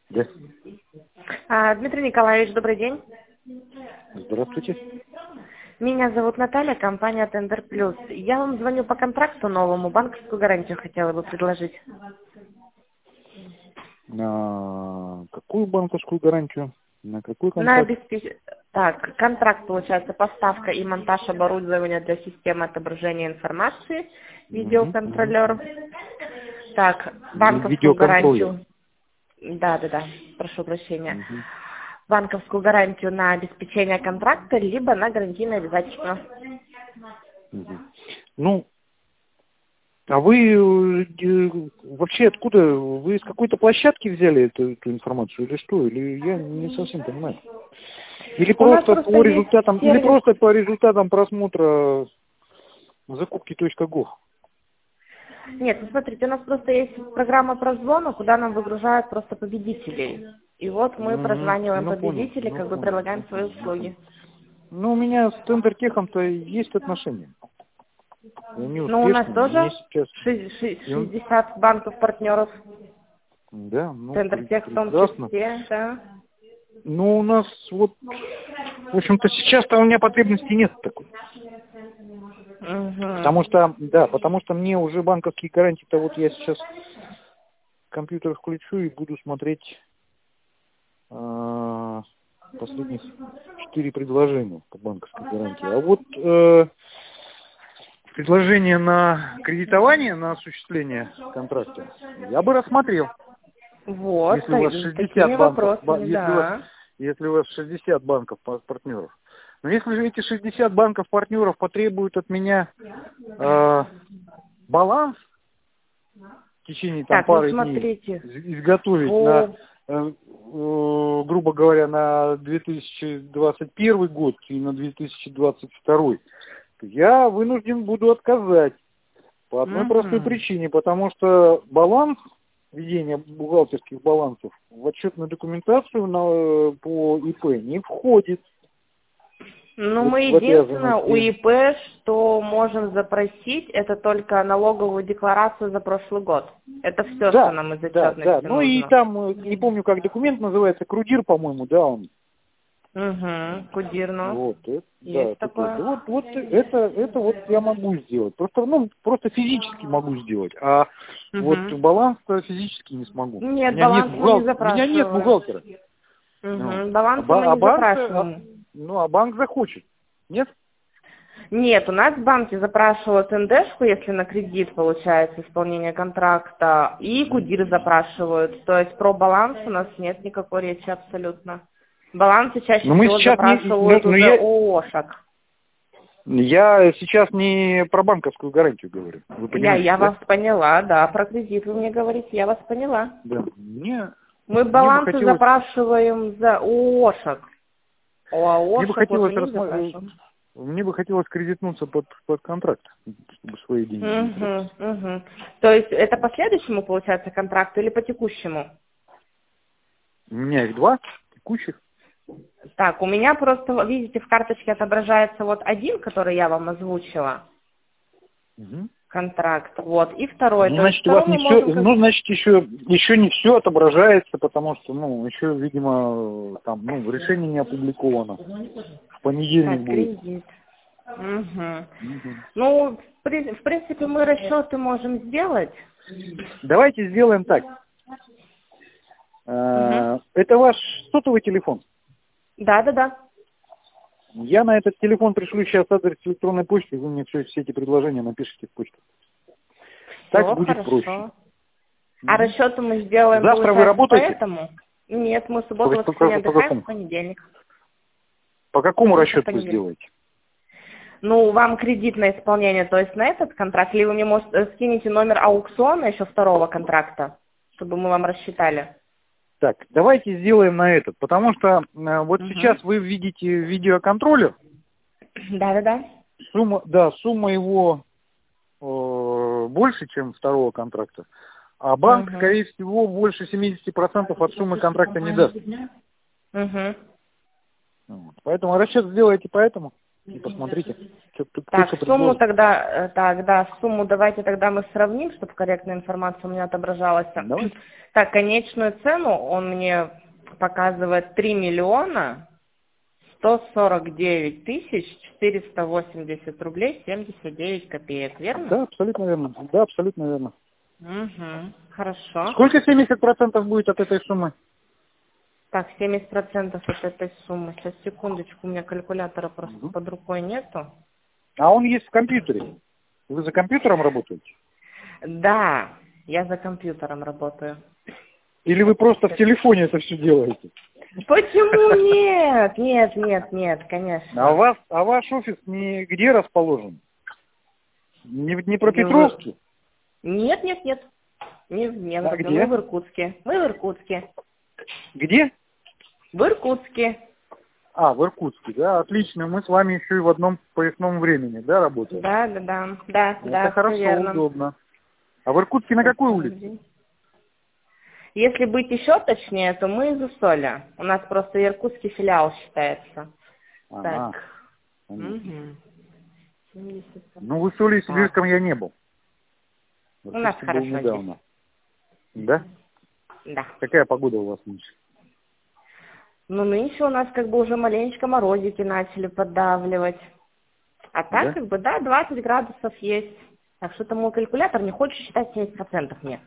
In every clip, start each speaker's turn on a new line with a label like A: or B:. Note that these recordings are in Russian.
A: Да.
B: Дмитрий Николаевич, добрый день.
A: Здравствуйте.
B: Меня зовут Наталья, компания Tender Plus. Я вам звоню по контракту новому, банковскую гарантию хотела бы предложить.
A: На какую банковскую гарантию? На какой
B: На
A: контракт?
B: Так, контракт получается поставка и монтаж оборудования для системы отображения информации, видеоконтролер. Так, банковскую
A: Видеоконтроллер.
B: гарантию. Да, прошу прощения.
A: Мгм.
B: Банковскую гарантию на обеспечение контракта, либо на гарантийное обязательство.
A: Мгм. Ну, а вы вообще откуда? Вы с какой-то площадки взяли эту информацию или что? Или я не совсем понимаю. Или
B: У нас
A: просто
B: просто
A: по
B: есть
A: результатам, или
B: сервис.
A: просто по результатам просмотра закупки.гов.
B: Нет, ну смотрите, у нас просто есть программа прозвона, куда нам выгружают просто победителей. И вот мы прозваниваем
A: Ну понял,
B: победителей, как бы предлагаем свои услуги.
A: Ну, у меня с Тендертехом-то есть отношения. И они
B: Но у нас
A: успешные. Мне
B: тоже
A: сейчас... и
B: 60 банков-партнеров,
A: Да, ну,
B: Тендертех в том
A: прекрасно.
B: числе, да.
A: Ну, у нас вот... В общем-то, сейчас-то у меня потребности нет такой. Потому
B: Угу.
A: что, да, потому что мне уже банковские гарантии-то вот я сейчас компьютер включу и буду смотреть последних 4 предложения по банковской гарантии. А вот предложение на кредитование, на осуществление контракта я бы рассмотрел.
B: Вот,
A: Если у вас 60
B: такими
A: банков,
B: вопросами, да.
A: если у вас 60 банков партнеров. Но если же эти 60 банков партнеров потребуют от меня баланс в течение там
B: Так, ну
A: пары дней
B: смотрите,
A: изготовить на,
B: по...
A: грубо говоря, на 2021 год и на 2022, то я вынужден буду отказать по одной простой
B: Угу.
A: причине, потому что баланс ведения бухгалтерских балансов в отчетную документацию по ИП не входит
B: Ну, мы
A: в
B: единственное у
A: обязанности.
B: ИП, что можем запросить, это только налоговую декларацию за прошлый год. Это все, что
A: Да,
B: нам из
A: да.
B: отчетности
A: Ну и
B: нужно.
A: там, не помню, как документ называется, Крудир, по-моему, да, он.
B: Угу, Кудирно.
A: Вот, да,
B: Есть
A: такой.
B: такое.
A: Вот это вот я могу сделать. Просто физически могу сделать. А вот
B: Угу.
A: баланс физически не смогу.
B: Нет, баланс мы не
A: У меня нет
B: запрашиваем.
A: бухгалтера. Ну,
B: Угу. Балансы мы
A: а
B: не
A: банк,
B: запрашиваем.
A: а банк захочет. Нет?
B: Нет, у нас банки запрашивают НДшку, если на кредит получается исполнение контракта, и Кудир запрашивают. То есть про баланс у нас нет никакой речи абсолютно. Балансы чаще
A: Но мы
B: всего
A: сейчас не,
B: запрашивают
A: но
B: уже ООшек.
A: я сейчас не про банковскую гарантию говорю. Вы понимаете,
B: Я
A: да?
B: вас поняла, да, про кредит вы мне говорите, я вас поняла.
A: Да.
B: Мы
A: Мне бы
B: балансы
A: хотелось,
B: запрашиваем за ООшек. А
A: мне бы
B: ООшек вот мы
A: хотелось,
B: не запрашиваем.
A: мне бы хотелось кредитнуться под контракт, чтобы свои деньги не тратить.
B: Угу. То есть это по следующему, получается, контракту или по текущему?
A: У меня их 2 текущих.
B: Так, у меня просто, видите, в карточке отображается вот один, который я вам озвучила,
A: Мгм.
B: контракт, вот, и второй.
A: Ну,
B: То есть
A: значит, у вас
B: второй
A: не
B: мы
A: все,
B: можем...
A: ну, значит, еще не все отображается, потому что, еще, видимо, там, решение не опубликовано. В понедельник
B: Так,
A: будет.
B: кредит. Угу.
A: Мгм.
B: Ну, в принципе, мы расчеты можем сделать.
A: Давайте сделаем так.
B: Угу.
A: Это ваш сотовый телефон.
B: Да.
A: Я на этот телефон пришлю сейчас адрес электронной почты, вы мне все эти предложения напишите в почту. Так
B: Все
A: будет проще.
B: хорошо. А
A: Мгм.
B: расчеты мы сделаем,
A: Завтра вы
B: получается,
A: работаете?
B: поэтому? Нет, мы
A: По,
B: субботу,
A: по-
B: воскресенье
A: по- по
B: отдыхаем, в
A: какому?
B: понедельник.
A: По какому
B: Только в
A: расчету вы
B: понедельник.
A: сделаете?
B: Ну, вам кредитное исполнение, то есть на этот контракт, или вы мне, может, скинете номер аукциона еще второго контракта, чтобы мы вам рассчитали?
A: Так, давайте сделаем на этот, потому что вот
B: Угу.
A: сейчас вы видите видеоконтроллер,
B: Да.
A: сумма его больше, чем второго контракта, а банк,
B: Угу.
A: скорее всего, больше 70% от суммы контракта не даст.
B: Угу.
A: Вот. Поэтому расчет сделайте поэтому. и посмотрите, кто
B: Так,
A: что
B: сумму
A: предложит.
B: тогда, так, да, сумму давайте тогда мы сравним, чтобы корректная информация у меня отображалась.
A: Давайте.
B: Так, конечную цену он мне показывает 3 миллиона 149 тысяч 480 рублей 79 копеек, верно?
A: Да, абсолютно верно. Да, абсолютно верно.
B: Угу, хорошо.
A: Сколько 70% будет от этой суммы?
B: Так, 70% от этой суммы. Сейчас, секундочку, у меня калькулятора просто
A: Мгм.
B: под рукой нету.
A: А он есть в компьютере. Вы за компьютером работаете?
B: Да, я за компьютером работаю.
A: Или вы просто в телефоне это все делаете?
B: Почему нет? Нет,
A: А
B: конечно.
A: ваш офис где расположен? Не в
B: В-
A: Днепропетровске?
B: Нет. Не в
A: А
B: Днепровске, мы
A: где?
B: в Иркутске. Мы в Иркутске.
A: Где?
B: В Иркутске.
A: А, в Иркутске, да, отлично. Мы с вами еще и в одном поясном времени, да, работаем?
B: Да,
A: Это
B: все
A: хорошо,
B: верно.
A: удобно. А в Иркутске на
B: Сейчас,
A: какой улице?
B: подожди. Если быть еще точнее, то мы из Усоля. У нас просто иркутский филиал считается.
A: Ага,
B: Так.
A: понятно.
B: Угу. 70%.
A: Ну, в Усолье-Сибирском
B: Так.
A: я не был. В
B: У нас
A: Иркутске был
B: хорошо здесь.
A: недавно. Да?
B: Да.
A: Какая погода у вас нынче?
B: Ну, нынче у нас как бы уже маленечко морозики начали поддавливать. А так,
A: Да?
B: как бы, да, 20 градусов есть. Так что-то мой калькулятор не хочет считать 70% нет.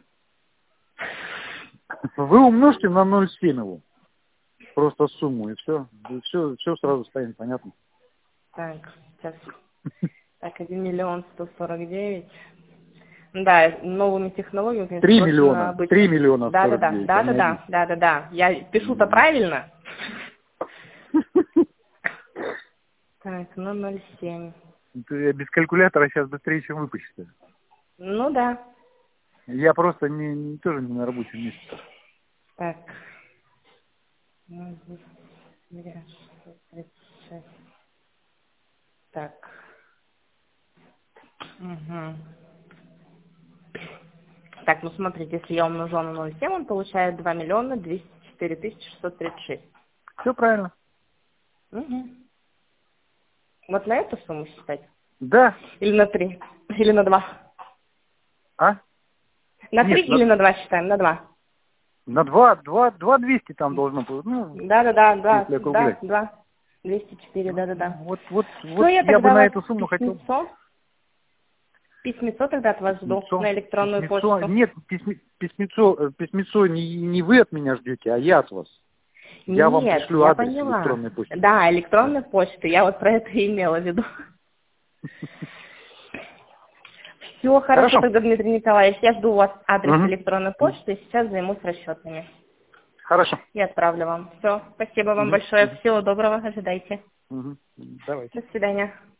A: Вы умножьте на 0,7 его. Просто сумму, и все. Все сразу станет понятно.
B: Так, сейчас. Так, 1 миллион 149. Да, новыми технологиями, конечно,
A: 3
B: проще на
A: миллиона. 3
B: обычных.
A: миллиона 49, а не один.
B: Да. Я пишу-то
A: Мгм.
B: правильно. Так, ну 0,7.
A: Я без калькулятора сейчас быстрее, чем вы посчитаю.
B: Ну да.
A: Я просто тоже не на рабочем месте.
B: Так. Ну, здесь 36. Так. Угу. Так, ну смотрите, если я умножу на 0,7, он получает 2 миллиона 204 тысячи 636.
A: Все правильно.
B: Угу. Вот на эту сумму считать?
A: Да.
B: Или на 3? Или на 2?
A: А?
B: На 3
A: Нет,
B: или на 2 считаем? На 2.
A: на 200 там должно быть. Ну, если округлять.
B: 2. 204, да.
A: Вот
B: Все, я
A: я бы
B: тогда
A: на
B: вас
A: эту сумму хотел.
B: письмецо тогда от вас жду на электронную почту.
A: Нет, письмецо не вы от меня ждете, а я от вас. Я вам
B: Нет,
A: пришлю
B: я
A: адрес
B: поняла.
A: электронной почты.
B: Да,
A: Да.
B: электронная почта, я вот про это и имела в виду. Все хорошо,
A: Хорошо.
B: тогда, Дмитрий Николаевич, я жду у вас адрес
A: Мгм.
B: электронной почты и сейчас займусь расчетами.
A: Хорошо.
B: И отправлю вам. Все, спасибо вам
A: Мгм.
B: большое, всего доброго, ожидайте.
A: Мгм. Давайте.
B: До свидания.